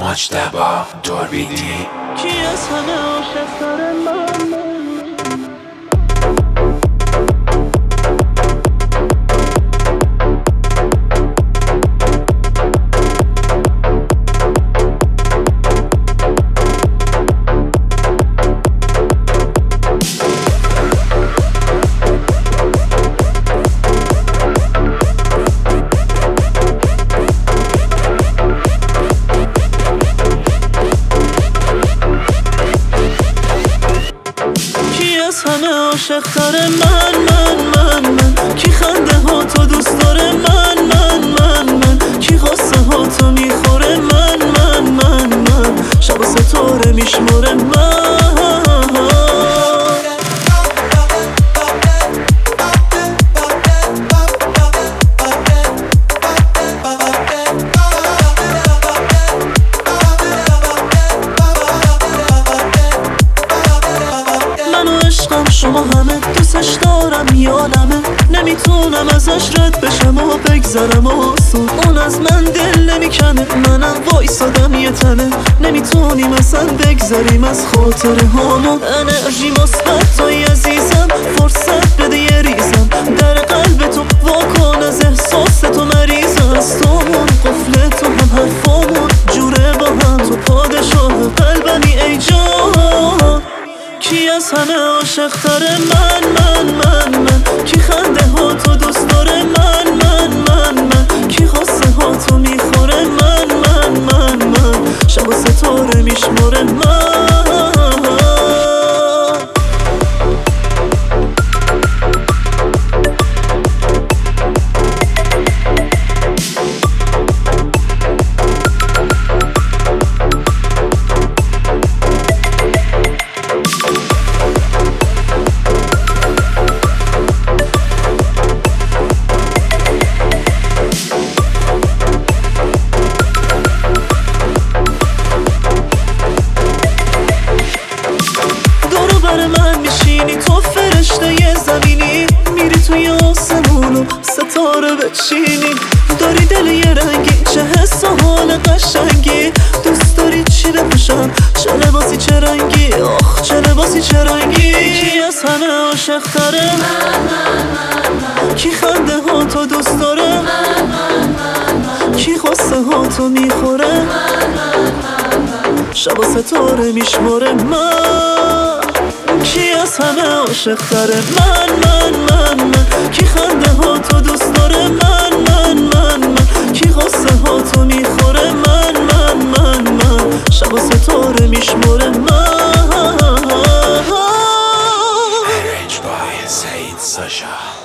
مجتبی دوربینی. کی از همه عاشق‌تر من؟ همه عاشق‌تر من کی خنده ها تو دوست داره من کی غصه ها تو میخوره من شب و ستاره میشماره شما همه دوستش دارم یادمه، نمیتونم ازش رد بشم و بگذرم آسون. اون از من دل نمیکنه، منم وایسادم یه تنه، نمیتونیم اصلا بگذریم از خاطره هامون. انرژی مثبت توی عزیزم، فرصت بده یه ریزم در قلب تو واکن، از احساس تو مریضم. از تومون قفل تو هم حرفامون جوره با هم، تو پادشاه قلبمی ای جان. کی از همه عاشق‌تر من کی خنده ها تو دوست داره من کی غصه ها تو میخوره من شب و ستاره میشماره من میشینی تو فرشته ی زمینی، میری توی آسمون و ستاره بچینی. داری دل یه رنگی، چه حس و حال قشنگی. دوست داری چی بپوشم، چه لباسی چه رنگی، آخ چه لباسی چه رنگی. کی از همه عاشق‌تره کی خنده ها تو دوست داره کی غصه ها تو میخوره شب و ستاره میشماره کی از همه عاشق‌تره من کی خنده ها تو دوست داره من کی غصه ها تو میخوره من شب و ستاره میشماره Arranged by Said Sasha.